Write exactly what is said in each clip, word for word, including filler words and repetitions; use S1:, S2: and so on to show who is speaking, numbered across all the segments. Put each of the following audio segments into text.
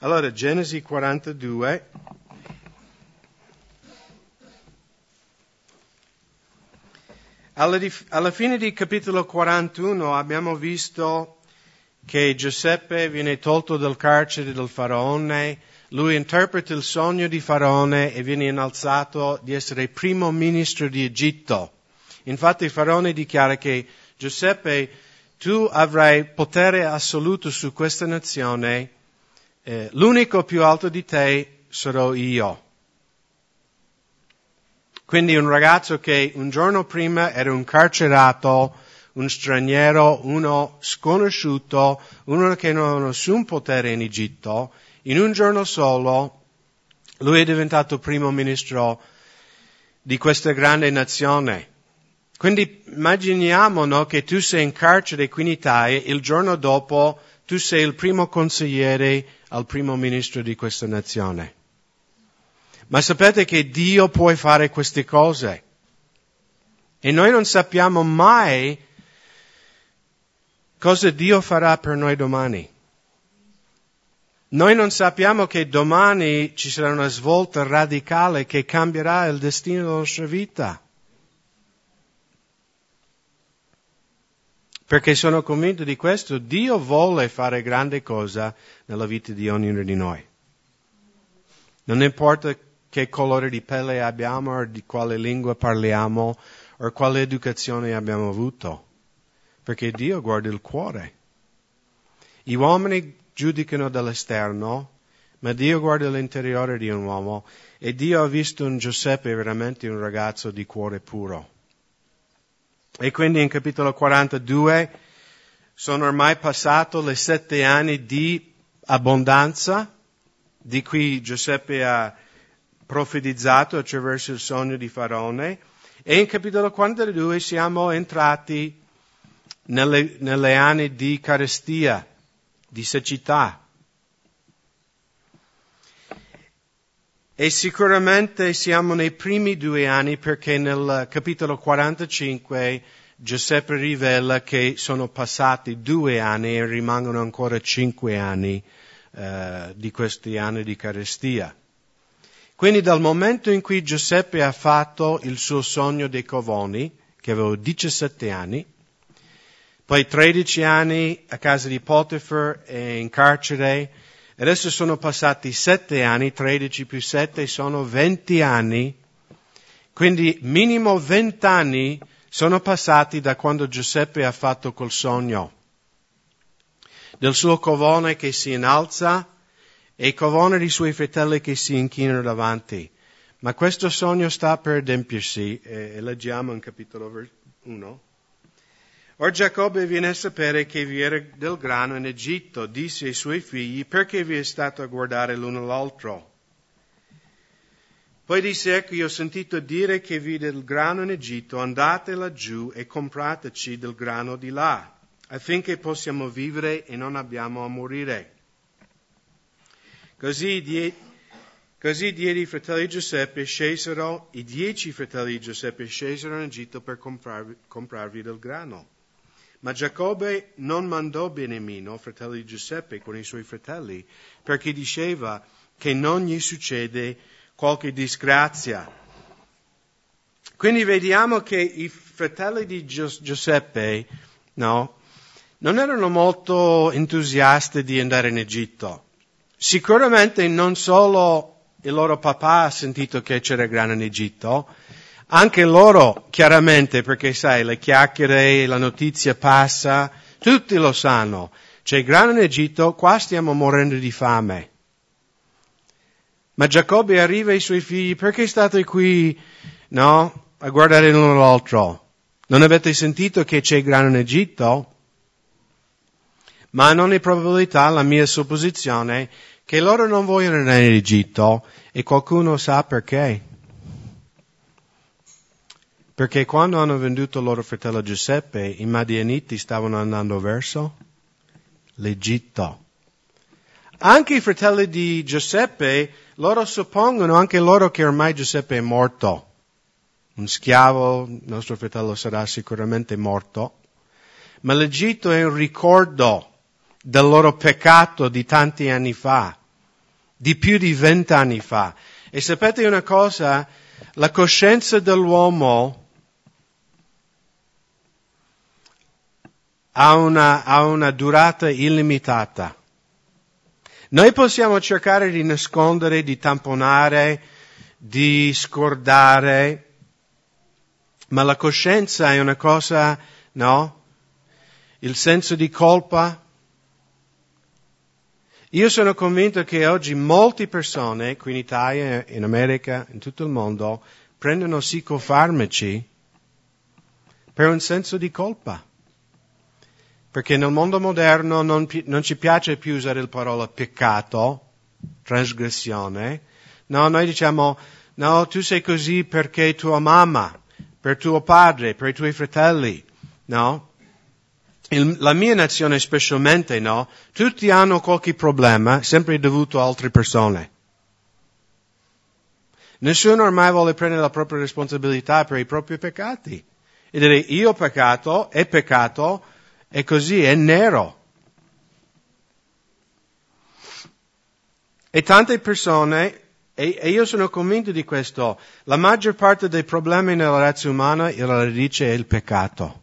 S1: Allora, Genesi quarantadue. Alla, dif- alla fine di capitolo quarantuno abbiamo visto che Giuseppe viene tolto dal carcere del faraone, lui interpreta il sogno di faraone e viene innalzato di essere primo ministro di Egitto. Infatti il faraone dichiara che Giuseppe, tu avrai potere assoluto su questa nazione, eh, l'unico più alto di te sarò io. Quindi un ragazzo che un giorno prima era un carcerato, un straniero, uno sconosciuto, uno che non aveva nessun potere in Egitto, in un giorno solo lui è diventato primo ministro di questa grande nazione. Quindi immaginiamo, no, che tu sei in carcere qui in Italia, il giorno dopo tu sei il primo consigliere al primo ministro di questa nazione. Ma sapete che Dio può fare queste cose? E noi non sappiamo mai cosa Dio farà per noi domani. Noi non sappiamo che domani ci sarà una svolta radicale che cambierà il destino della nostra vita. Perché sono convinto di questo, Dio vuole fare grande cosa nella vita di ognuno di noi. Non importa che colore di pelle abbiamo, o di quale lingua parliamo, o quale educazione abbiamo avuto. Perché Dio guarda il cuore. Gli uomini giudicano dall'esterno, ma Dio guarda l'interiore di un uomo. E Dio ha visto in Giuseppe veramente un ragazzo di cuore puro. E quindi in capitolo quarantadue sono ormai passati le sette anni di abbondanza, di cui Giuseppe ha profetizzato attraverso il sogno di Faraone, e in capitolo quarantadue siamo entrati nelle, nelle anni di carestia, di siccità. E sicuramente siamo nei primi due anni perché nel capitolo quarantacinque Giuseppe rivela che sono passati due anni e rimangono ancora cinque anni eh, di questi anni di carestia. Quindi dal momento in cui Giuseppe ha fatto il suo sogno dei covoni, che aveva diciassette anni, poi tredici anni a casa di Potifar e in carcere, adesso sono passati sette anni, tredici più sette sono venti anni, quindi minimo venti anni sono passati da quando Giuseppe ha fatto quel sogno del suo covone che si innalza e il covone dei suoi fratelli che si inchinano davanti. Ma questo sogno sta per adempiersi, e leggiamo in capitolo uno. Or Giacobbe viene a sapere che vi era del grano in Egitto, disse ai suoi figli, perché vi è stato a guardare l'uno l'altro? Poi disse, ecco, io ho sentito dire che vi è del grano in Egitto, andate laggiù e comprateci del grano di là, affinché possiamo vivere e non abbiamo a morire. Così, die, così diedi i fratelli di Giuseppe scesero, i dieci fratelli di Giuseppe scesero in Egitto per comprarvi, comprarvi del grano. Ma Giacobbe non mandò Beniamino, fratello di Giuseppe, con i suoi fratelli, perché diceva che non gli succede qualche disgrazia. Quindi vediamo che i fratelli di Giuseppe, no, non erano molto entusiasti di andare in Egitto. Sicuramente non solo il loro papà ha sentito che c'era grano in Egitto, anche loro chiaramente, perché sai, le chiacchiere, la notizia passa, tutti lo sanno. C'è grano in Egitto, qua stiamo morendo di fame. Ma Giacobbe arriva ai suoi figli, perché state qui, no, a guardare l'uno l'altro? Non avete sentito che c'è grano in Egitto? Ma non è probabilità, la mia supposizione, che loro non vogliono andare in Egitto, e qualcuno sa perché. Perché quando hanno venduto il loro fratello Giuseppe, i Madianiti stavano andando verso l'Egitto. Anche i fratelli di Giuseppe, loro suppongono anche loro che ormai Giuseppe è morto. Un schiavo, il nostro fratello sarà sicuramente morto. Ma l'Egitto è un ricordo del loro peccato di tanti anni fa. di più di vent'anni fa. E sapete una cosa? La coscienza dell'uomo ha una, ha una durata illimitata. Noi possiamo cercare di nascondere, di tamponare, di scordare, ma la coscienza è una cosa, no? Il senso di colpa. Io sono convinto che oggi molte persone, qui in Italia, in America, in tutto il mondo, prendono psicofarmaci per un senso di colpa. Perché nel mondo moderno non, non ci piace più usare la parola peccato, trasgressione. No, noi diciamo, no, tu sei così perché tua mamma, per tuo padre, per i tuoi fratelli, no? Il, la mia nazione specialmente, no? Tutti hanno qualche problema, sempre dovuto a altre persone. Nessuno ormai vuole prendere la propria responsabilità per i propri peccati. E dire, io ho peccato, è peccato, e così, è nero. E tante persone, e, e io sono convinto di questo, la maggior parte dei problemi nella razza umana, la radice è il peccato.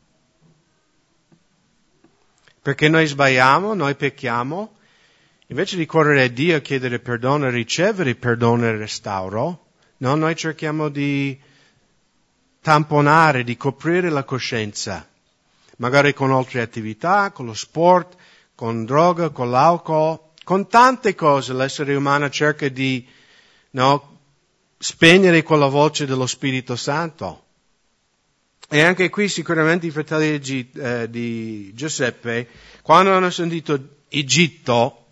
S1: Perché noi sbagliamo, noi pecchiamo, invece di correre a Dio a chiedere perdono e ricevere perdono e restauro, no, noi cerchiamo di tamponare, di coprire la coscienza. Magari con altre attività, con lo sport, con droga, con l'alcol, con tante cose l'essere umano cerca di, no, spegnere quella voce dello Spirito Santo. E anche qui sicuramente i fratelli di, eh, di Giuseppe, quando hanno sentito Egitto,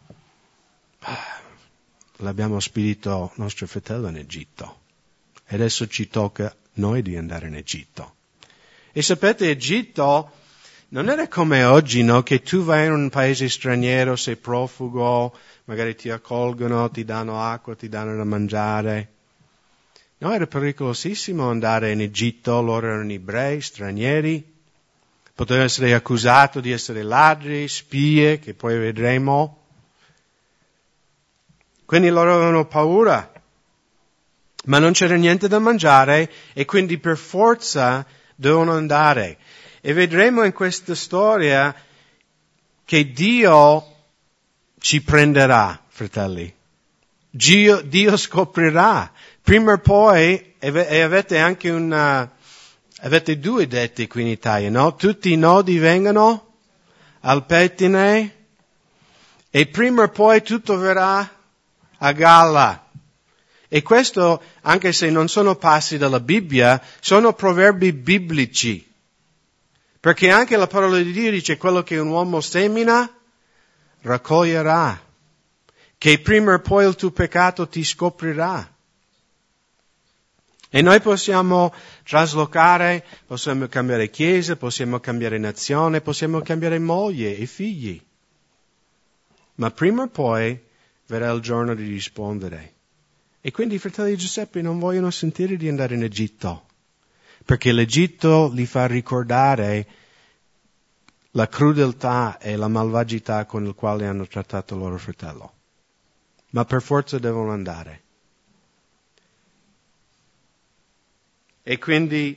S1: l'abbiamo spedito nostro fratello in Egitto. E adesso ci tocca noi di andare in Egitto. E sapete, Egitto non era come oggi, no? Che tu vai in un paese straniero, sei profugo, magari ti accolgono, ti danno acqua, ti danno da mangiare. No, era pericolosissimo andare in Egitto, loro erano ebrei, stranieri, potevano essere accusati di essere ladri, spie, che poi vedremo. Quindi loro avevano paura, ma non c'era niente da mangiare e quindi per forza devono andare. E vedremo in questa storia che Dio ci prenderà, fratelli. Dio, Dio scoprirà. Prima o poi, e avete anche una, avete due detti qui in Italia, no? Tutti i nodi vengono al pettine e prima o poi tutto verrà a galla. E questo, anche se non sono passi dalla Bibbia, sono proverbi biblici. Perché anche la parola di Dio dice quello che un uomo semina, raccoglierà. Che prima o poi il tuo peccato ti scoprirà. E noi possiamo traslocare, possiamo cambiare chiesa, possiamo cambiare nazione, possiamo cambiare moglie e figli. Ma prima o poi verrà il giorno di rispondere. E quindi i fratelli di Giuseppe non vogliono sentire di andare in Egitto, perché l'Egitto li fa ricordare la crudeltà e la malvagità con il quale hanno trattato il loro fratello. Ma per forza devono andare. E quindi,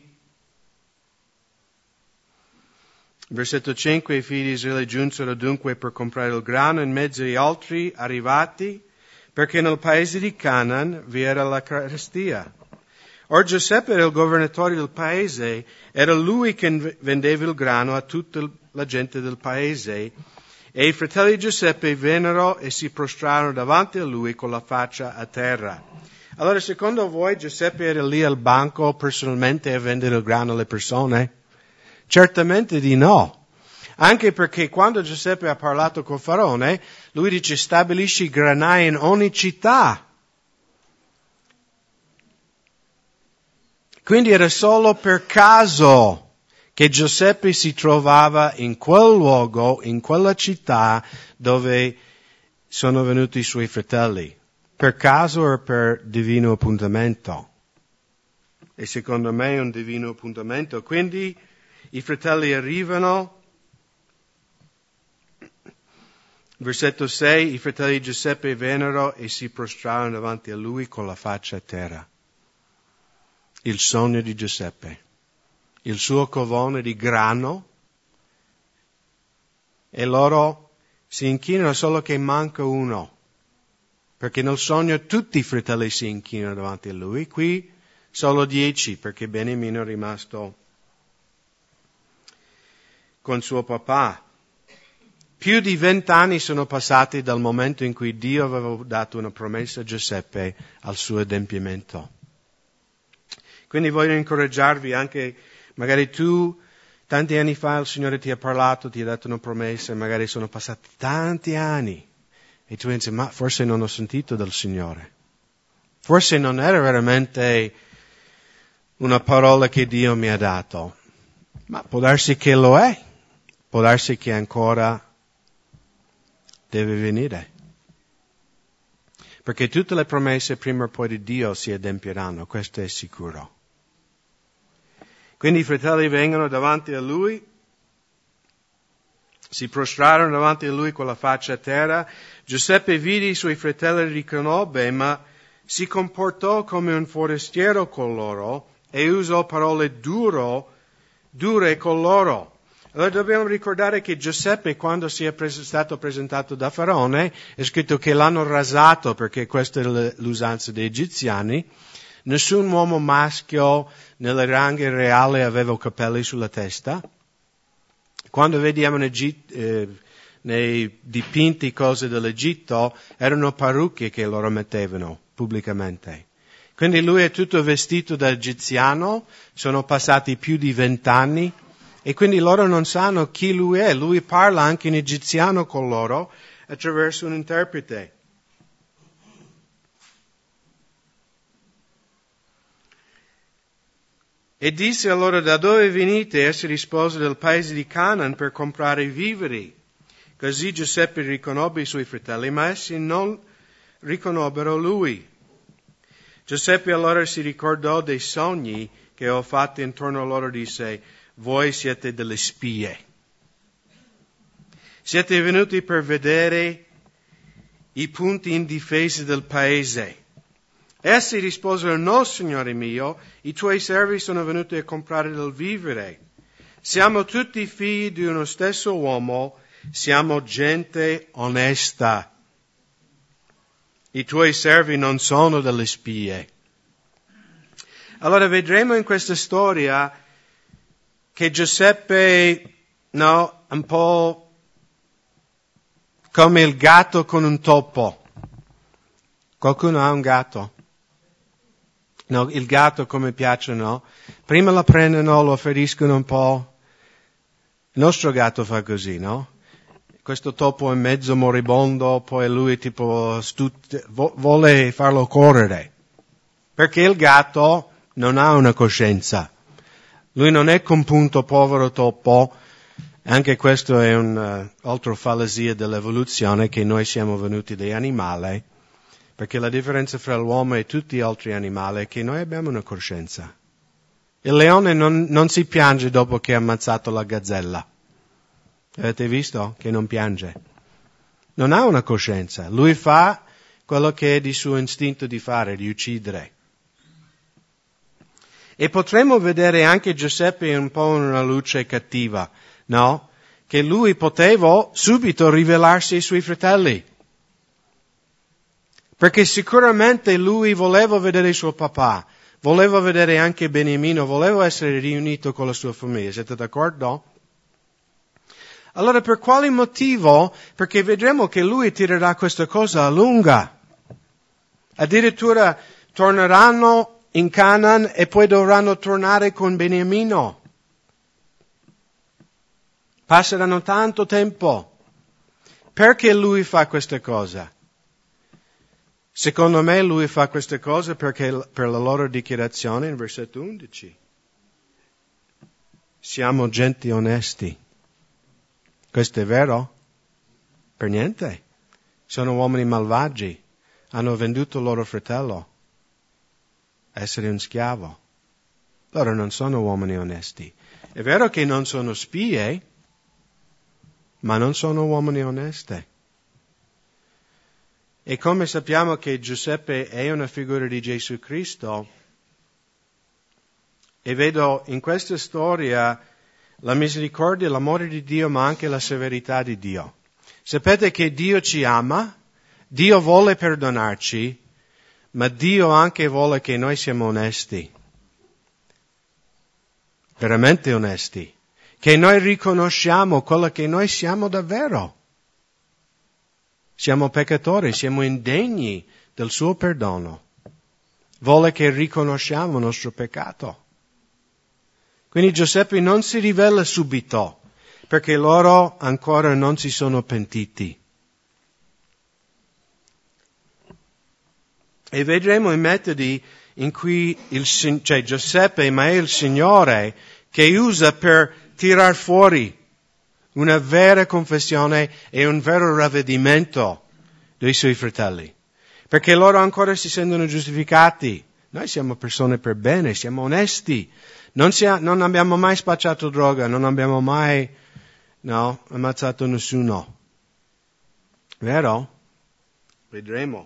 S1: versetto cinque, i figli di Israele giunsero dunque per comprare il grano in mezzo agli altri arrivati, perché nel paese di Canaan vi era la carestia. Or Giuseppe era il governatore del paese, era lui che vendeva il grano a tutta la gente del paese, e i fratelli di Giuseppe vennero e si prostrarono davanti a lui con la faccia a terra. Allora, secondo voi Giuseppe era lì al banco personalmente a vendere il grano alle persone? Certamente di no. Anche perché quando Giuseppe ha parlato con Faraone, lui dice stabilisci granai in ogni città. Quindi era solo per caso che Giuseppe si trovava in quel luogo, in quella città dove sono venuti i suoi fratelli. Per caso o per divino appuntamento? E secondo me è un divino appuntamento. Quindi i fratelli arrivano Versetto sei, i fratelli di Giuseppe vennero e si prostrarono davanti a lui con la faccia a terra. Il sogno di Giuseppe, il suo covone di grano, e loro si inchinano, solo che manca uno, perché nel sogno tutti i fratelli si inchinano davanti a lui, qui solo dieci, perché Beniamino è rimasto con suo papà. Più di vent'anni sono passati dal momento in cui Dio aveva dato una promessa a Giuseppe al suo adempimento. Quindi voglio incoraggiarvi anche, magari tu, tanti anni fa il Signore ti ha parlato, ti ha dato una promessa, e magari sono passati tanti anni, e tu pensi, ma forse non ho sentito del Signore. Forse non era veramente una parola che Dio mi ha dato. Ma può darsi che lo è, può darsi che ancora deve venire. Perché tutte le promesse prima o poi di Dio si adempieranno, questo è sicuro. Quindi i fratelli vengono davanti a lui, si prostrarono davanti a lui con la faccia a terra. Giuseppe vide i suoi fratelli e riconobbe, ma si comportò come un forestiero con loro e usò parole duro, dure con loro. Allora dobbiamo ricordare che Giuseppe, quando si è pres- stato presentato da Faraone, è scritto che l'hanno rasato, perché questa è l'usanza degli egiziani. Nessun uomo maschio nelle ranghe reali aveva capelli sulla testa. Quando vediamo in Egitto, eh, nei dipinti cose dell'Egitto, erano parrucche che loro mettevano pubblicamente. Quindi lui è tutto vestito da egiziano, sono passati più di vent'anni, e quindi loro non sanno chi lui è. Lui parla anche in egiziano con loro attraverso un interprete. E disse a loro, da dove venite? Essi risposero, del paese di Canaan per comprare viveri. Così Giuseppe riconobbe i suoi fratelli, ma essi non riconobbero lui. Giuseppe allora si ricordò dei sogni che ho fatto intorno a loro, disse, voi siete delle spie. Siete venuti per vedere i punti indifesi del paese. Essi risposero, no, Signore mio, i tuoi servi sono venuti a comprare del vivere. Siamo tutti figli di uno stesso uomo, siamo gente onesta. I tuoi servi non sono delle spie. Allora vedremo in questa storia che Giuseppe, no, un po' come il gatto con un topo. Qualcuno ha un gatto? No, il gatto come piace, no? Prima lo prendono, lo feriscono un po'. Il nostro gatto fa così, no? Questo topo è mezzo moribondo, poi lui tipo stut- vuole farlo correre. Perché il gatto non ha una coscienza. Lui non è compunto, povero topo. Anche questo è un'altra uh, fallacia dell'evoluzione, che noi siamo venuti dai animali. Perché la differenza fra l'uomo e tutti gli altri animali è che noi abbiamo una coscienza. Il leone non, non si piange dopo che ha ammazzato la gazzella. Avete visto che non piange? Non ha una coscienza. Lui fa quello che è di suo istinto di fare, di uccidere. E potremmo vedere anche Giuseppe un po' in una luce cattiva, no? Che lui poteva subito rivelarsi ai suoi fratelli. Perché sicuramente lui voleva vedere suo papà, voleva vedere anche Beniamino, voleva essere riunito con la sua famiglia. Siete d'accordo? Allora per quale motivo? Perché vedremo che lui tirerà questa cosa a lunga. Addirittura torneranno in Canaan e poi dovranno tornare con Beniamino. Passeranno tanto tempo. Perché lui fa questa cosa? Secondo me lui fa queste cose perché per la loro dichiarazione in versetto undici. Siamo genti onesti. Questo è vero? Per niente. Sono uomini malvagi. Hanno venduto il loro fratello. Essere un schiavo. Loro non sono uomini onesti. È vero che non sono spie, ma non sono uomini onesti. E come sappiamo che Giuseppe è una figura di Gesù Cristo, e vedo in questa storia la misericordia e l'amore di Dio, ma anche la severità di Dio. Sapete che Dio ci ama, Dio vuole perdonarci, ma Dio anche vuole che noi siamo onesti, veramente onesti, che noi riconosciamo quello che noi siamo davvero. Siamo peccatori, siamo indegni del suo perdono. Vuole che riconosciamo il nostro peccato. Quindi Giuseppe non si rivela subito, perché loro ancora non si sono pentiti. E vedremo i metodi in cui il, cioè Giuseppe, ma è il Signore, che usa per tirar fuori una vera confessione e un vero ravvedimento dei suoi fratelli. Perché loro ancora si sentono giustificati. Noi siamo persone per bene, siamo onesti. Non, sia, non abbiamo mai spacciato droga, non abbiamo mai no, ammazzato nessuno. Vero? Vedremo.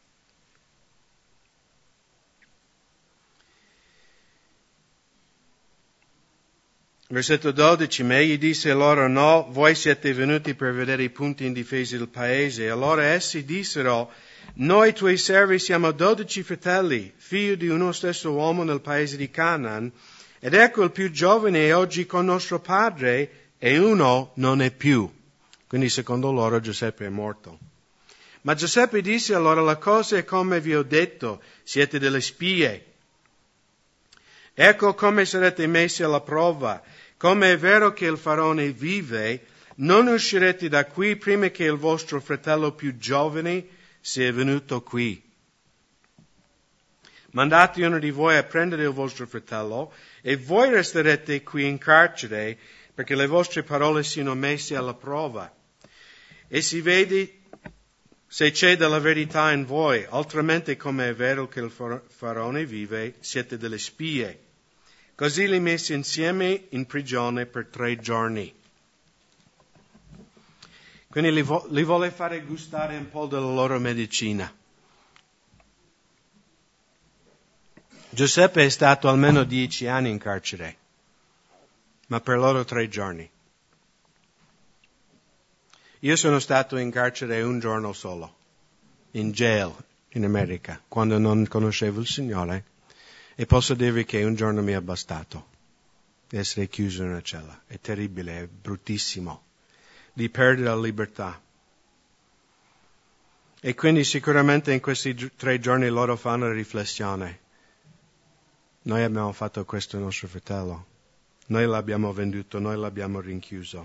S1: Versetto dodici, ma egli disse loro, no, voi siete venuti per vedere i punti indifesi del paese. Allora essi dissero, noi tuoi servi siamo dodici fratelli, figli di uno stesso uomo nel paese di Canaan, ed ecco il più giovane è oggi con nostro padre, e uno non è più. Quindi secondo loro Giuseppe è morto. Ma Giuseppe disse allora, la cosa è come vi ho detto, siete delle spie. Ecco come sarete messi alla prova. Come è vero che il faraone vive, non uscirete da qui prima che il vostro fratello più giovane sia venuto qui. Mandate uno di voi a prendere il vostro fratello e voi resterete qui in carcere perché le vostre parole siano messe alla prova. E si vede se c'è della verità in voi, altrimenti come è vero che il faraone vive, siete delle spie. Così li messi insieme in prigione per tre giorni. Quindi li, vo- li vuole fare gustare un po' della loro medicina. Giuseppe è stato almeno dieci anni in carcere, ma per loro tre giorni. Io sono stato in carcere un giorno solo, in jail, in America, quando non conoscevo il Signore, e posso dirvi che un giorno mi è bastato di essere chiuso in una cella. È terribile, è bruttissimo, di perdere la libertà. E quindi sicuramente in questi tre giorni loro fanno la riflessione. Noi abbiamo fatto questo al nostro fratello. Noi l'abbiamo venduto, noi l'abbiamo rinchiuso.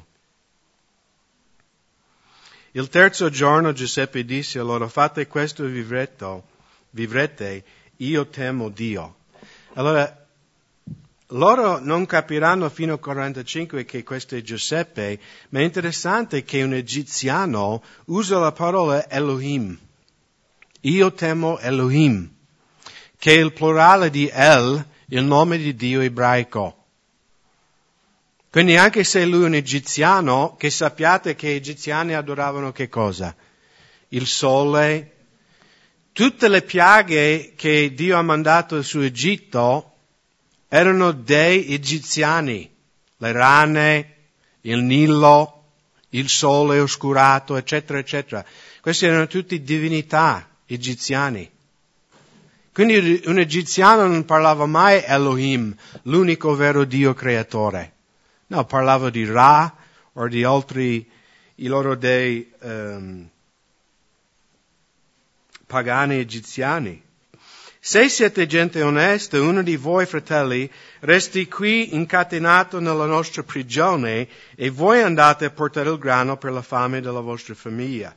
S1: Il terzo giorno Giuseppe disse loro, fate questo e vivrete, vivrete, io temo Dio. Allora, loro non capiranno fino al quarantacinque che questo è Giuseppe, ma è interessante che un egiziano usa la parola Elohim. Io temo Elohim, che è il plurale di El, il nome di Dio ebraico. Quindi anche se lui è un egiziano, che sappiate che gli egiziani adoravano che cosa? Il sole. Tutte le piaghe che Dio ha mandato su Egitto erano dei egiziani. Le rane, il Nilo, il sole oscurato, eccetera, eccetera. Queste erano tutte divinità egiziane. Quindi un egiziano non parlava mai Elohim, l'unico vero Dio creatore. No, parlava di Ra o di altri, i loro dei um, pagani egiziani. Se siete gente onesta, uno di voi fratelli resti qui incatenato nella nostra prigione e voi andate a portare il grano per la fame della vostra famiglia.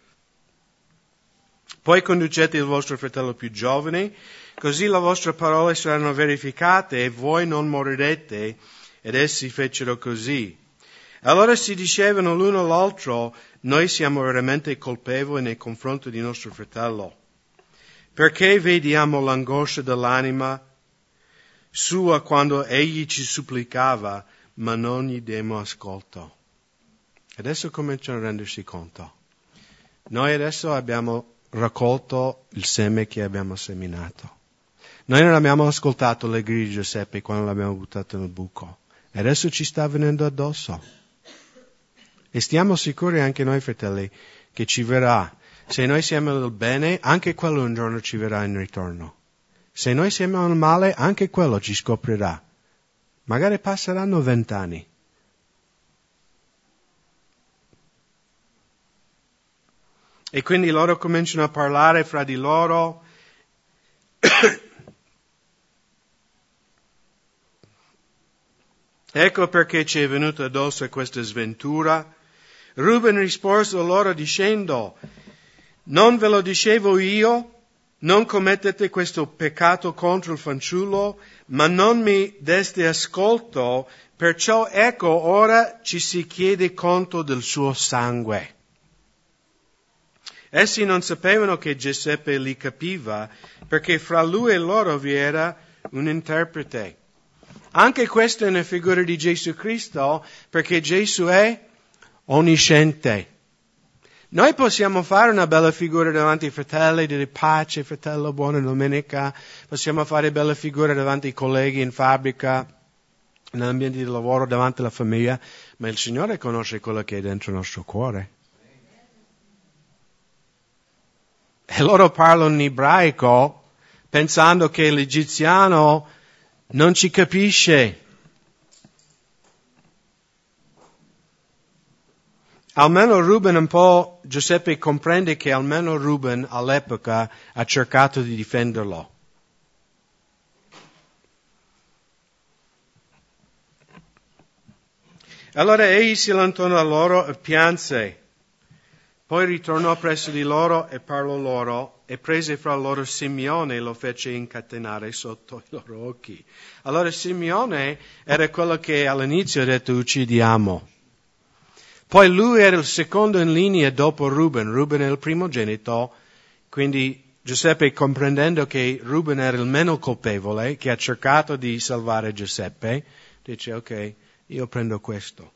S1: Poi conducete il vostro fratello più giovane, così le vostre parole saranno verificate e voi non morirete. Ed essi fecero così. Allora si dicevano l'uno all'altro, noi siamo veramente colpevoli nei confronti di nostro fratello. Perché vediamo l'angoscia dell'anima sua quando egli ci supplicava, ma non gli diamo ascolto. Adesso cominciano a rendersi conto. Noi adesso abbiamo raccolto il seme che abbiamo seminato. Noi non abbiamo ascoltato le grida di Giuseppe quando l'abbiamo buttato nel buco. E adesso ci sta venendo addosso. E stiamo sicuri anche noi, fratelli, che ci verrà. Se noi siamo nel bene, anche quello un giorno ci verrà in ritorno. Se noi siamo nel male, anche quello ci scoprirà. Magari passeranno vent'anni. E quindi loro cominciano a parlare fra di loro. Ecco perché ci è venuta addosso questa sventura. Ruben rispose loro dicendo: non ve lo dicevo io? Non commettete questo peccato contro il fanciullo, ma non mi deste ascolto, perciò ecco ora ci si chiede conto del suo sangue. Essi non sapevano che Giuseppe li capiva, perché fra lui e loro vi era un interprete. Anche questa è una figura di Gesù Cristo, perché Gesù è onnisciente. Noi possiamo fare una bella figura davanti ai fratelli, dire pace, fratello, buona domenica. Possiamo fare bella figura davanti ai colleghi in fabbrica, nell'ambiente di lavoro, davanti alla famiglia. Ma il Signore conosce quello che è dentro il nostro cuore. E loro parlano in ebraico pensando che l'egiziano non ci capisce. Almeno Ruben un po', Giuseppe comprende che almeno Ruben all'epoca ha cercato di difenderlo. Allora egli si allontanò da loro e pianse. Poi ritornò presso di loro e parlò loro e prese fra loro Simeone e lo fece incatenare sotto i loro occhi. Allora Simeone era quello che all'inizio ha detto uccidiamo. Poi lui era il secondo in linea dopo Ruben. Ruben è il primogenito, quindi Giuseppe, comprendendo che Ruben era il meno colpevole, che ha cercato di salvare Giuseppe, dice ok, io prendo questo.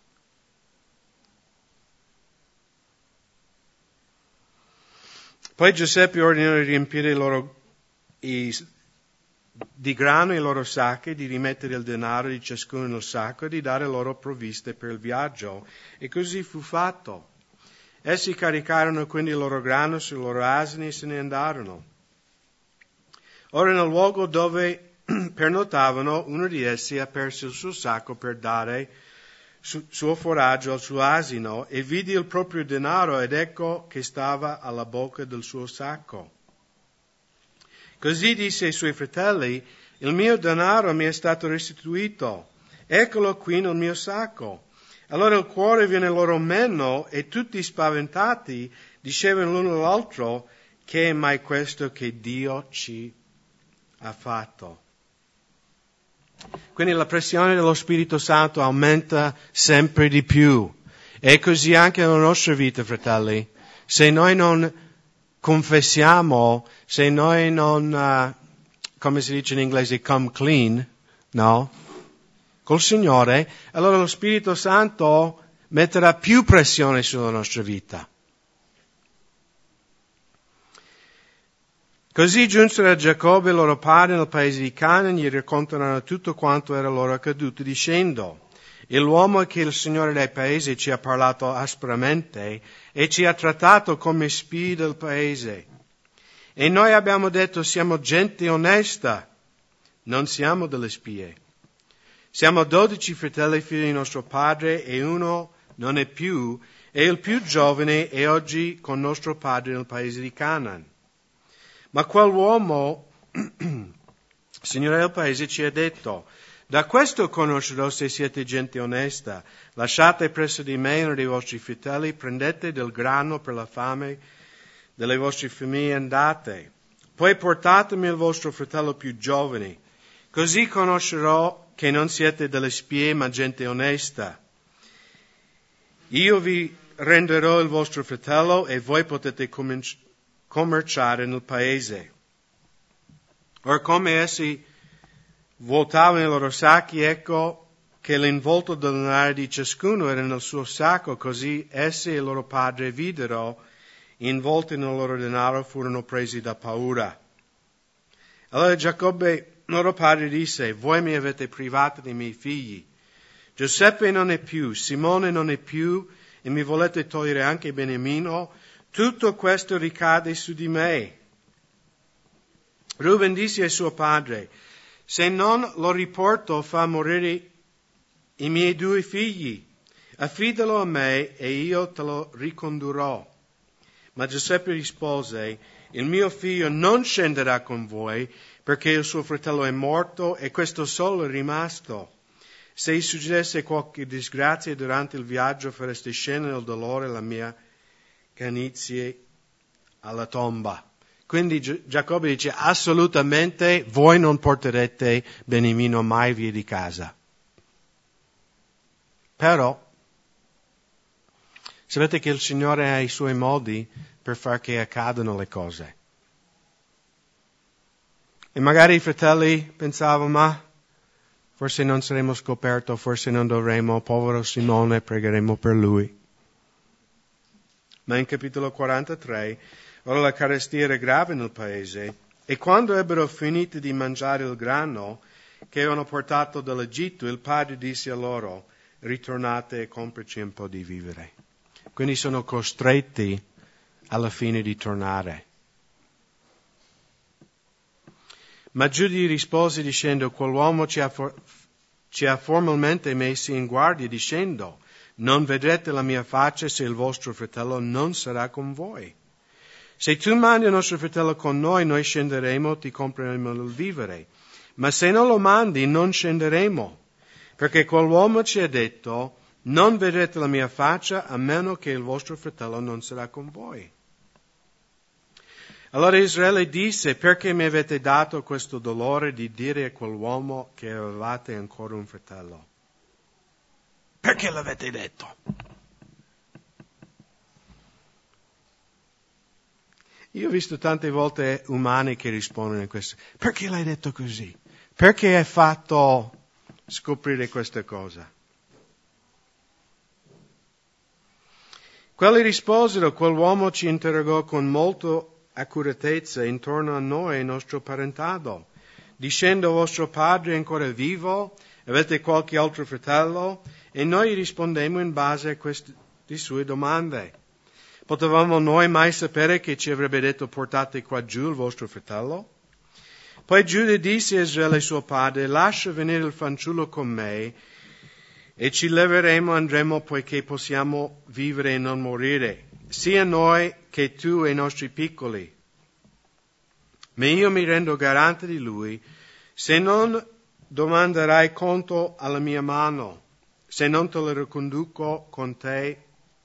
S1: Poi Giuseppe ordinò di riempire loro i, di grano i loro sacchi, di rimettere il denaro di ciascuno nel sacco e di dare loro provviste per il viaggio. E così fu fatto. Essi caricarono quindi il loro grano sui loro asini e se ne andarono. Ora nel luogo dove pernottavano, uno di essi ha perso il suo sacco per dare su, suo foraggio al suo asino e vide il proprio denaro ed ecco che stava alla bocca del suo sacco. Così disse ai suoi fratelli: il mio denaro mi è stato restituito, eccolo qui nel mio sacco. Allora il cuore viene loro meno e tutti spaventati dicevano l'uno all'altro: che è mai questo che Dio ci ha fatto? Quindi la pressione dello Spirito Santo aumenta sempre di più. E così anche nella nostra vita, fratelli. Se noi non confessiamo, se noi non, uh, come si dice in inglese, come clean, no? Col Signore, allora lo Spirito Santo metterà più pressione sulla nostra vita. Così giunsero a Giacobbe, loro padre, nel paese di Canaan, gli raccontarono tutto quanto era loro accaduto, dicendo: l'uomo che il Signore del paese ci ha parlato aspramente e ci ha trattato come spie del paese. E noi abbiamo detto: siamo gente onesta, non siamo delle spie. Siamo dodici fratelli figli di nostro padre e uno non è più, e il più giovane è oggi con nostro padre nel paese di Canaan. Ma quell'uomo, Signore del paese, ci ha detto: da questo conoscerò se siete gente onesta. Lasciate presso di me uno dei vostri fratelli, prendete del grano per la fame delle vostre famiglie e andate. Poi portatemi il vostro fratello più giovane. Così conoscerò che non siete delle spie, ma gente onesta. Io vi renderò il vostro fratello e voi potete cominciare commerciare nel paese. Ora come essi voltavano i loro sacchi, ecco che l'involto del denaro di ciascuno era nel suo sacco, così essi e il loro padre videro involti nel loro denaro, furono presi da paura. Allora Giacobbe, loro padre, disse: voi mi avete privato dei miei figli. Giuseppe non è più, Simone non è più, e mi volete togliere anche Beniamino. Tutto questo ricade su di me. Ruben disse a suo padre: se non lo riporto, fa morire i miei due figli. Affidalo a me e io te lo ricondurrò. Ma Giuseppe rispose: il mio figlio non scenderà con voi, perché il suo fratello è morto e questo solo è rimasto. Se succedesse qualche disgrazia durante il viaggio, fareste scendere il dolore e la mia canizie alla tomba. Quindi Gi- Giacobbe dice: assolutamente voi non porterete Beniamino mai via di casa. Però sapete che il Signore ha i suoi modi per far che accadano le cose. E magari i fratelli pensavano: ma forse non saremo scoperti, forse non dovremo, povero Simone, pregheremo per lui. Ma in capitolo quarantatré, ora la carestia era grave nel paese, e quando ebbero finito di mangiare il grano che avevano portato dall'Egitto, il padre disse a loro: ritornate e compraci un po' di vivere. Quindi sono costretti alla fine di tornare. Ma Giudi rispose dicendo: quell'uomo ci ha, for- ci ha formalmente messi in guardia dicendo: non vedrete la mia faccia se il vostro fratello non sarà con voi. Se tu mandi il nostro fratello con noi, noi scenderemo, ti compreremo il vivere. Ma se non lo mandi, non scenderemo, perché quell'uomo ci ha detto: non vedrete la mia faccia a meno che il vostro fratello non sarà con voi. Allora Israele disse: perché mi avete dato questo dolore di dire a quell'uomo che avevate ancora un fratello? Perché l'avete detto? Io ho visto tante volte umani che rispondono a questo: perché l'hai detto così? Perché hai fatto scoprire questa cosa? Quelli risposero: quell'uomo ci interrogò con molto accuratezza intorno a noi e il nostro parentado, dicendo: vostro padre è ancora vivo? Avete qualche altro fratello? E noi rispondemmo in base a queste sue domande. Potevamo noi mai sapere che ci avrebbe detto: portate qua giù il vostro fratello? Poi Giuda disse a Israele suo padre: lascia venire il fanciullo con me e ci leveremo e andremo, poiché possiamo vivere e non morire, sia noi che tu e i nostri piccoli. Ma io mi rendo garante di lui: se non domanderai conto alla mia mano, se non te lo riconduco con te,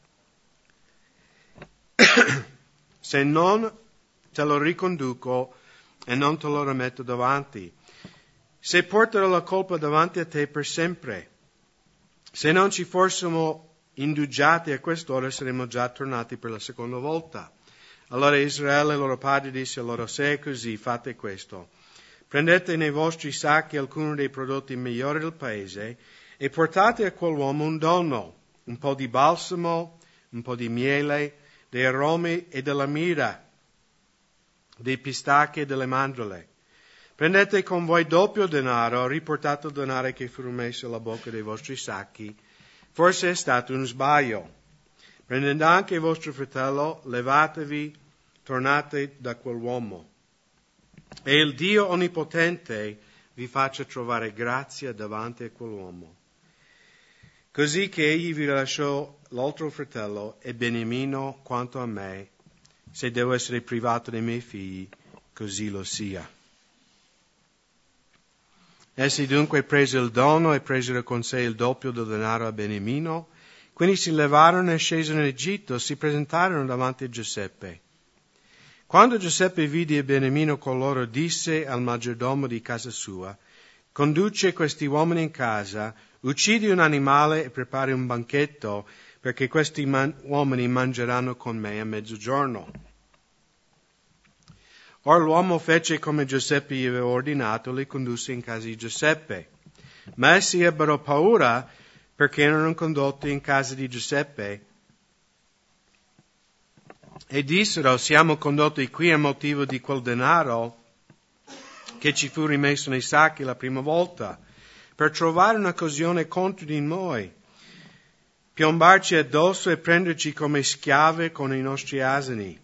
S1: se non te lo riconduco e non te lo rimetto davanti, se porterò la colpa davanti a te per sempre. Se non ci fossimo indugiati a quest'ora, saremmo già tornati per la seconda volta. Allora Israele, loro padre, disse loro: se è così, fate questo. Prendete nei vostri sacchi alcuni dei prodotti migliori del paese e portate a quell'uomo un dono, un po' di balsamo, un po' di miele, dei aromi e della mirra, dei pistacchi e delle mandorle. Prendete con voi doppio denaro, riportate il denaro che fu messo alla bocca dei vostri sacchi. Forse è stato un sbaglio. Prendete anche il vostro fratello, levatevi, tornate da quell'uomo. E il Dio Onnipotente vi faccia trovare grazia davanti a quell'uomo. Così che egli vi lasciò l'altro fratello e Beniamino, quanto a me, se devo essere privato dei miei figli, così lo sia. Essi dunque presero il dono e presero con sé il doppio del denaro a Beniamino. Quindi si levarono e scesero in Egitto, si presentarono davanti a Giuseppe. Quando Giuseppe vide Beniamino con loro, disse al maggiordomo di casa sua: conduce questi uomini in casa, uccidi un animale e prepari un banchetto, perché questi man- uomini mangeranno con me a mezzogiorno. Or l'uomo fece come Giuseppe gli aveva ordinato, li condusse in casa di Giuseppe. Ma essi ebbero paura perché erano condotti in casa di Giuseppe E dissero, siamo condotti qui a motivo di quel denaro che ci fu rimesso nei sacchi la prima volta, per trovare un'occasione contro di noi, piombarci addosso e prenderci come schiave con i nostri asini.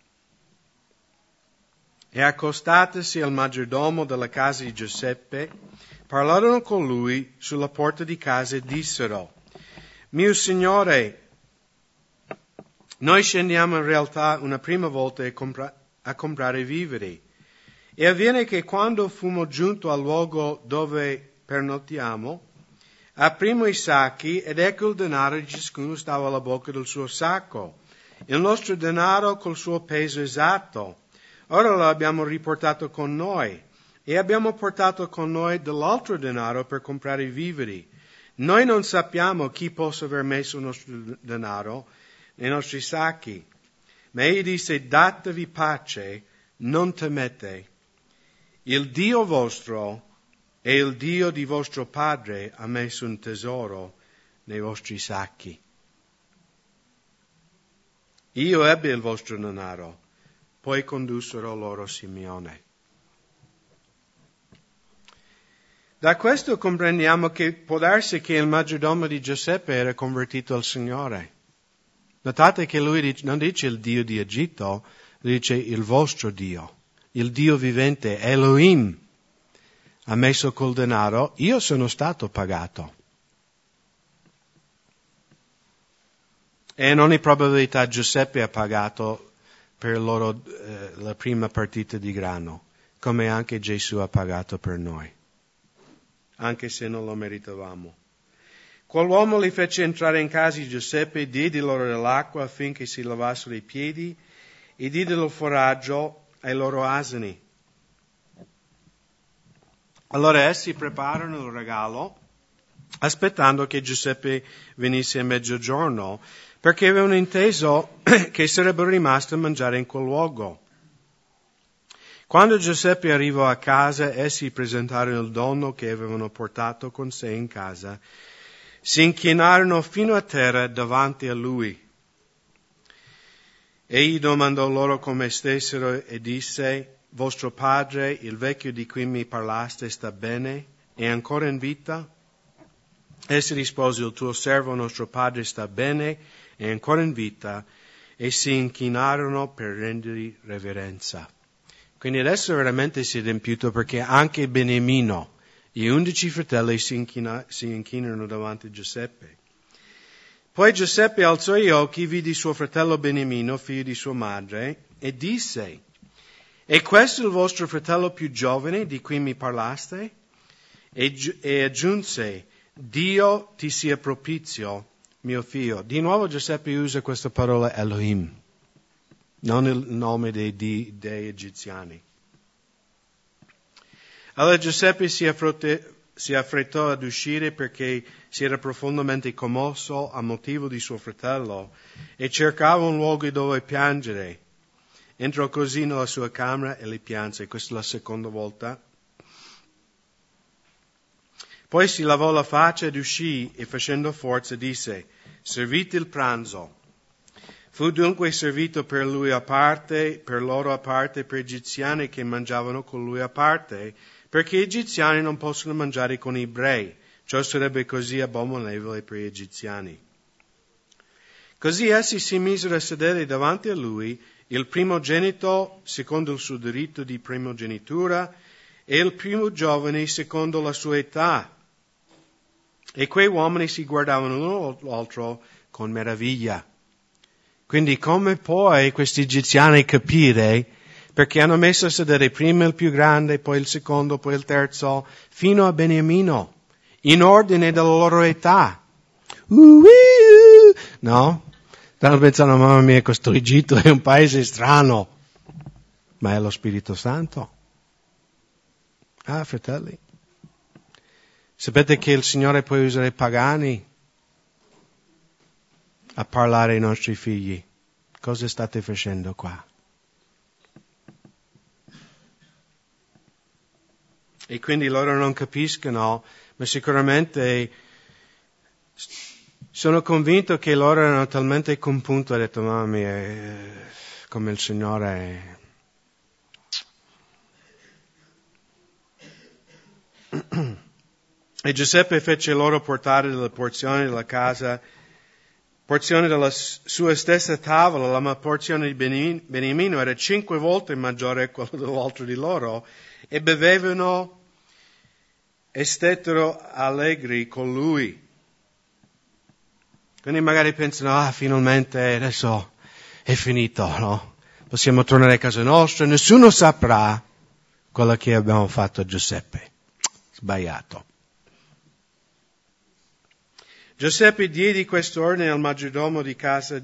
S1: E accostatasi al maggiordomo della casa di Giuseppe, parlarono con lui sulla porta di casa e dissero, mio signore, noi scendiamo in realtà una prima volta a, compra- a comprare viveri. E avviene che quando fummo giunto al luogo dove pernottiamo, aprimo i sacchi ed ecco il denaro di ciascuno stava alla bocca del suo sacco, il nostro denaro col suo peso esatto. Ora lo abbiamo riportato con noi e abbiamo portato con noi dell'altro denaro per comprare i viveri. Noi non sappiamo chi possa aver messo il nostro denaro nei nostri sacchi. Ma egli disse, datevi pace, non temete. Il Dio vostro e il Dio di vostro padre ha messo un tesoro nei vostri sacchi. Io ebbi il vostro denaro. Poi condussero loro Simeone. Da questo comprendiamo che può darsi che il maggiordomo di Giuseppe era convertito al Signore. Notate che lui non dice il Dio di Egitto, dice il vostro Dio, il Dio vivente, Elohim, ha messo col denaro, io sono stato pagato. E in ogni probabilità Giuseppe ha pagato per loro eh, la prima partita di grano, come anche Gesù ha pagato per noi, anche se non lo meritavamo. Quell'uomo li fece entrare in casa di Giuseppe, diede loro dell'acqua affinché si lavassero i piedi e diede il foraggio ai loro asini. Allora essi prepararono il regalo, aspettando che Giuseppe venisse a mezzogiorno, perché avevano inteso che sarebbero rimasti a mangiare in quel luogo. Quando Giuseppe arrivò a casa, essi presentarono il dono che avevano portato con sé in casa. Si inchinarono fino a terra davanti a lui. Egli domandò loro come stessero e disse, vostro padre, il vecchio di cui mi parlaste, sta bene? È ancora in vita? Essi risposero, il tuo servo, nostro padre, sta bene, è ancora in vita, e si inchinarono per rendergli reverenza. Quindi adesso veramente si è adempiuto perché anche Beniamino, gli undici fratelli si, inchina, si inchinano davanti a Giuseppe. Poi Giuseppe alzò gli occhi, vide suo fratello Beniamino, figlio di sua madre, e disse, è questo il vostro fratello più giovane di cui mi parlaste? E, e aggiunse, Dio ti sia propizio, mio figlio. Di nuovo Giuseppe usa questa parola Elohim, non il nome dei, dei, dei egiziani. Allora Giuseppe si, affrotte, si affrettò ad uscire perché si era profondamente commosso a motivo di suo fratello e cercava un luogo dove piangere. Entrò così nella sua camera e le pianse. Questa è la seconda volta. Poi si lavò la faccia ed uscì e facendo forza disse, servite il pranzo. Fu dunque servito per lui a parte, per loro a parte, per egiziani che mangiavano con lui a parte, perché gli egiziani non possono mangiare con gli ebrei, ciò sarebbe così abominevole per gli egiziani. Così essi si misero a sedere davanti a lui, il primogenito secondo il suo diritto di primogenitura e il primo giovane secondo la sua età. E quei uomini si guardavano l'uno all'altro con meraviglia. Quindi come puoi questi egiziani capire perché hanno messo a sedere prima il più grande, poi il secondo, poi il terzo, fino a Beniamino, in ordine della loro età. Uh, uh, no? Stanno pensando, mamma mia, questo Egitto è un paese strano. Ma è lo Spirito Santo. Ah, fratelli. Sapete che il Signore può usare i pagani a parlare ai nostri figli? Cosa state facendo qua? E quindi loro non capiscono, ma sicuramente sono convinto che loro erano talmente compunti, ho detto, mamma mia, come il Signore... E Giuseppe fece loro portare delle porzioni della casa, porzione della sua stessa tavola, la porzione di Beniamino era cinque volte maggiore a quella dell'altro di loro, e bevevano e stettero allegri con lui. Quindi magari pensano, ah, finalmente adesso è finito, no? Possiamo tornare a casa nostra, nessuno saprà quello che abbiamo fatto a Giuseppe. Sbagliato. Giuseppe diede questo ordine al maggiordomo di casa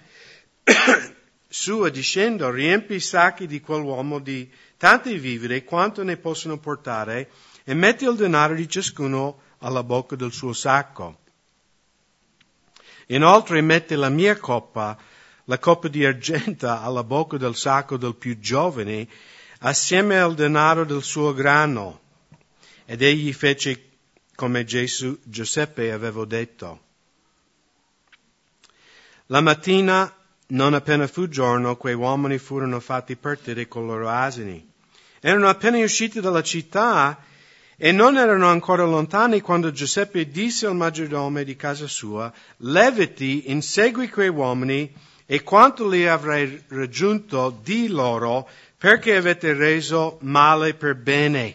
S1: sua, dicendo, riempi i sacchi di quell'uomo di tanti viveri quanto ne possono portare e metti il denaro di ciascuno alla bocca del suo sacco. Inoltre mette la mia coppa, la coppa di argento, alla bocca del sacco del più giovane, assieme al denaro del suo grano. Ed egli fece come Gesù, Giuseppe aveva detto. La mattina, non appena fu giorno, quei uomini furono fatti partire con i loro asini. Erano appena usciti dalla città e non erano ancora lontani quando Giuseppe disse al maggiordomo di casa sua, levati, insegui quei uomini e quanto li avrai raggiunto, di loro, perché avete reso male per bene.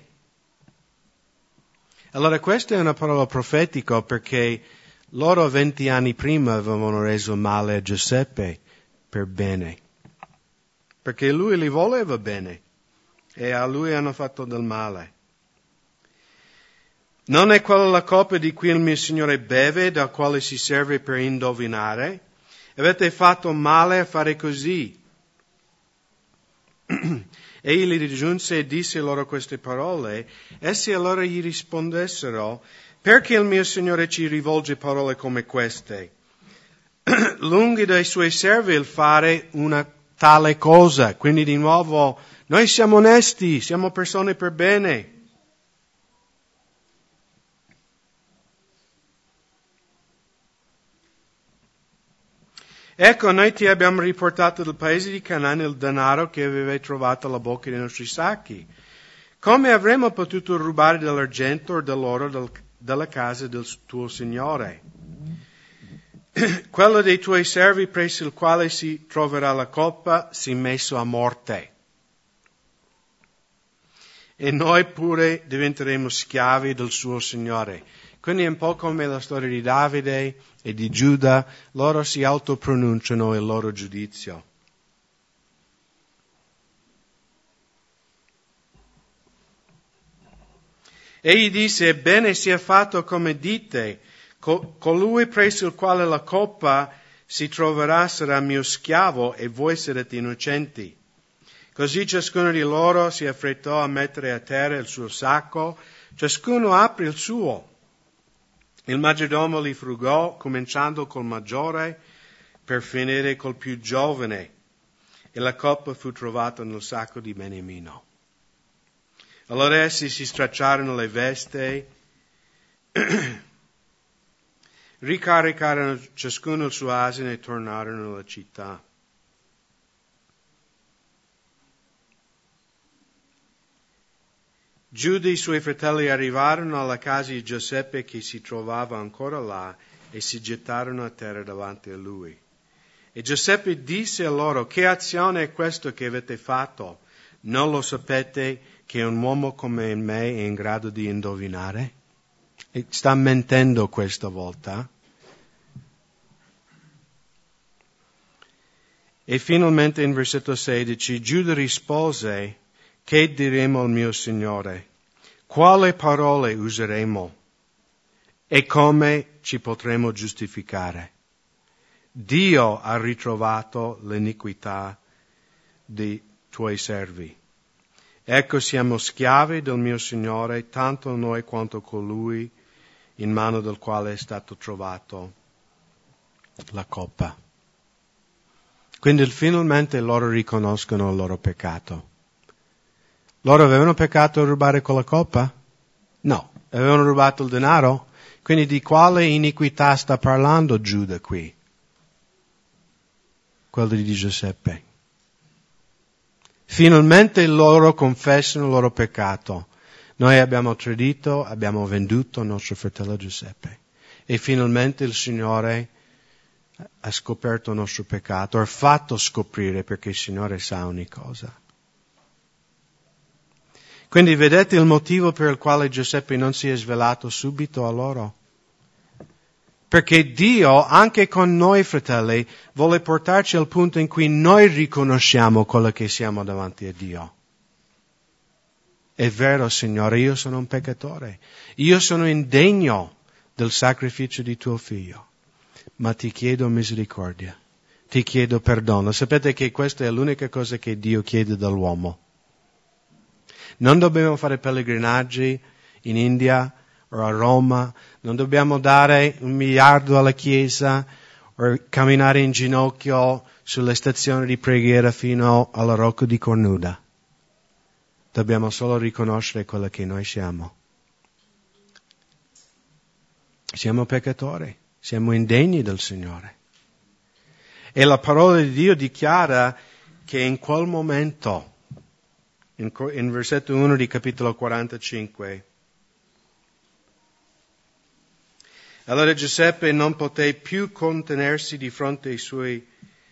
S1: Allora questa è una parola profetica perché loro venti anni prima avevano reso male a Giuseppe per bene. Perché lui li voleva bene e a lui hanno fatto del male. Non è quella la coppa di cui il mio Signore beve, da quale si serve per indovinare? Avete fatto male a fare così. Egli li raggiunse e disse loro queste parole. Essi allora gli rispondessero, perché il mio Signore ci rivolge parole come queste? Lunghi dai suoi servi il fare una tale cosa. Quindi di nuovo, noi siamo onesti, siamo persone per bene. Ecco, noi ti abbiamo riportato dal paese di Canaan il denaro che avevi trovato alla bocca dei nostri sacchi. Come avremmo potuto rubare dell'argento o dell'oro del, dalla casa del tuo Signore? Quello dei tuoi servi presso il quale si troverà la coppa si messo a morte. E noi pure diventeremo schiavi del suo Signore. Quindi è un po' come la storia di Davide e di Giuda, loro si autopronunciano il loro giudizio. Egli disse, ebbene sia fatto come dite, colui presso il quale la coppa si troverà sarà mio schiavo e voi sarete innocenti. Così ciascuno di loro si affrettò a mettere a terra il suo sacco, ciascuno apre il suo. Il maggiordomo li frugò, cominciando col maggiore, per finire col più giovane, e la coppa fu trovata nel sacco di Beniamino. Allora essi si stracciarono le vesti, ricaricarono ciascuno il suo asino e tornarono alla città. Giuda e i suoi fratelli arrivarono alla casa di Giuseppe che si trovava ancora là e si gettarono a terra davanti a lui. E Giuseppe disse a loro, che azione è questa che avete fatto? Non lo sapete che un uomo come me è in grado di indovinare? E sta mentendo questa volta. E finalmente in versetto sedici Giuda rispose, che diremo al mio Signore? Quale parole useremo? E come ci potremo giustificare? Dio ha ritrovato l'iniquità dei tuoi servi. Ecco, siamo schiavi del mio Signore, tanto noi quanto colui in mano del quale è stato trovato la coppa. Quindi finalmente loro riconoscono il loro peccato. Loro avevano peccato a rubare quella coppa? No. Avevano rubato il denaro? Quindi di quale iniquità sta parlando Giuda qui? Quello di Giuseppe. Finalmente loro confessano il loro peccato. Noi abbiamo tradito, abbiamo venduto il nostro fratello Giuseppe. E finalmente il Signore ha scoperto il nostro peccato, ha fatto scoprire perché il Signore sa ogni cosa. Quindi vedete il motivo per il quale Giuseppe non si è svelato subito a loro? Perché Dio, anche con noi fratelli, vuole portarci al punto in cui noi riconosciamo quello che siamo davanti a Dio. È vero, Signore, io sono un peccatore. Io sono indegno del sacrificio di tuo figlio. Ma ti chiedo misericordia. Ti chiedo perdono. Sapete che questa è l'unica cosa che Dio chiede dall'uomo. Non dobbiamo fare pellegrinaggi in India o a Roma, non dobbiamo dare un miliardo alla Chiesa o camminare in ginocchio sulle stazioni di preghiera fino alla Rocca di Cornuda. Dobbiamo solo riconoscere quello che noi siamo. Siamo peccatori, siamo indegni del Signore. E la parola di Dio dichiara che in quel momento, in, in versetto uno di capitolo quarantacinque, allora Giuseppe non poté più contenersi di fronte ai suoi,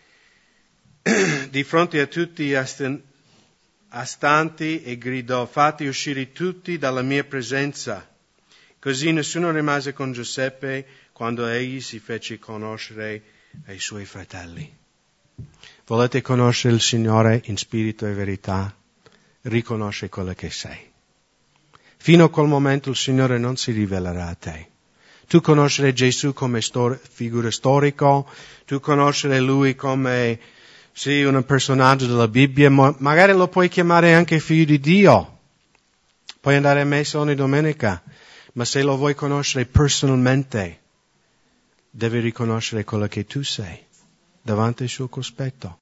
S1: di fronte a tutti gli astanti e gridò: fate uscire tutti dalla mia presenza. Così nessuno rimase con Giuseppe quando egli si fece conoscere ai suoi fratelli. Volete conoscere il Signore in spirito e verità? Riconosce quello che sei. Fino a quel momento il Signore non si rivelerà a te. Tu conoscere Gesù come stor- figura storico, tu conoscere Lui come, sì, un personaggio della Bibbia, ma magari lo puoi chiamare anche figlio di Dio. Puoi andare a messa ogni domenica, ma se lo vuoi conoscere personalmente, devi riconoscere quello che tu sei davanti al suo cospetto.